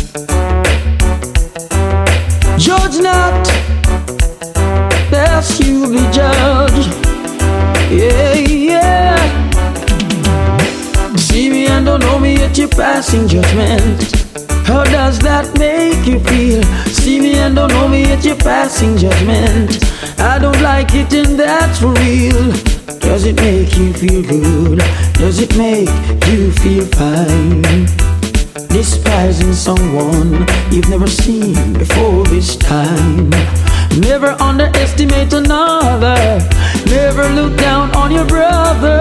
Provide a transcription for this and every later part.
Judge not, lest you be judged. Yeah, yeah. See me and don't know me, yet you're passing judgment. How does that make you feel? See me and don't know me, yet you're passing judgment. I don't like it and that's for real. Does it make you feel good? Does it make you feel fine? Despising someone you've never seen before this time. Never underestimate another. Never look down on your brother.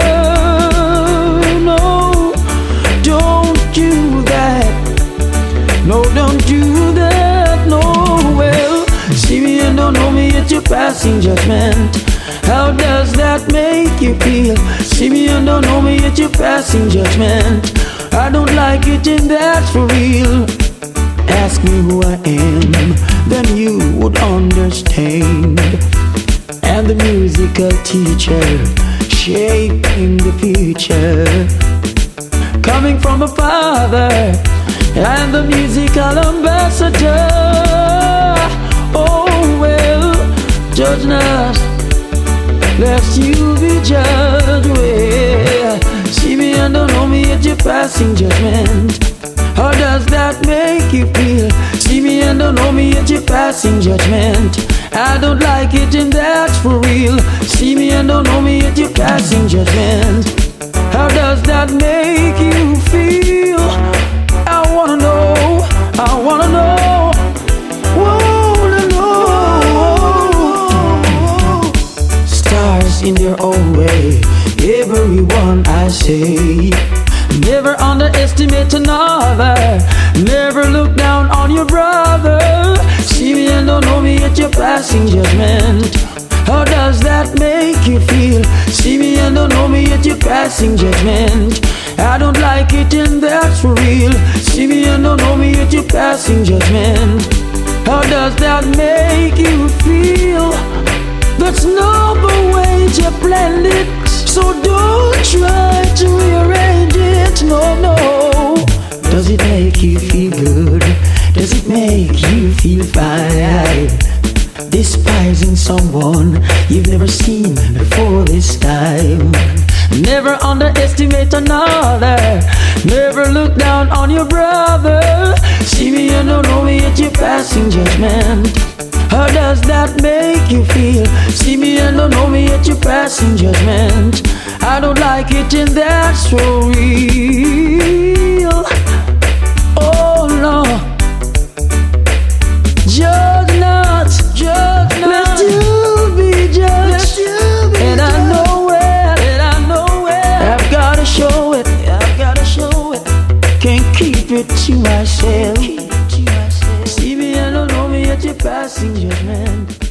No, don't do that. No, don't do that. No, well, see me and don't know me, yet you're passing judgment. How does that make you feel? See me and don't know me, yet you're passing judgment. I don't like it and that's for real. Ask me who I am, then you would understand. And the musical teacher shaping the future, coming from a father and the musical ambassador. Oh well, judge not, lest you be judged. Well, see me and don't know me, yet you're passing judgment. How does that make you feel? See me and don't know me, yet you're passing judgment. I don't like it and that's for real. See me and don't know me, yet you're passing judgment. How does that make you feel? I wanna know, I wanna know, wanna know. Stars in their own way, everyone I say. Never underestimate another. Never look down on your brother. See me and don't know me, yet you're passing judgment. How does that make you feel? See me and don't know me, yet you're passing judgment. I don't like it and that's for real. See me and don't know me, yet you're passing judgment. How does that make you feel? That's not the way to blend it. So don't try to rearrange it, no, no. Does it make you feel good? Does it make you feel fine? Despising someone you've never seen before this time. Never underestimate another. Never look down on your brother. See me and don't know me, yet you're passing judgment. How does that make you feel? See me and don't know me, yet you're passing judgment. I don't like it and that's for real. Oh no. Judge not, let you be judged. And I know it, I've gotta show it, can't keep it to myself. See me and don't know me, yet you're passing judgment.